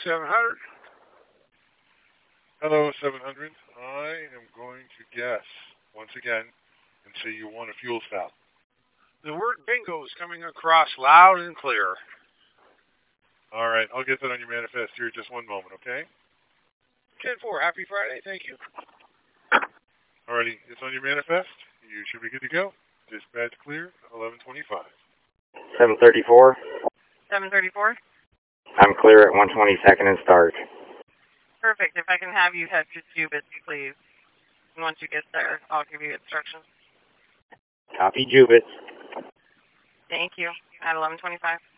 700. Hello, 700. I am going to guess once again and say you want a fuel stop. The word bingo is coming across loud and clear. All right, I'll get that on your manifest here just one moment, okay? 10-4, happy Friday, thank you. Alrighty, it's on your manifest. You should be good to go. Dispatch clear, 11:25. 734. 734? I'm clear at 122nd and start. Perfect. If I can have you head to Jubitz, please. And once you get there, I'll give you instructions. Copy, Jubitz. Thank you. At 11:25.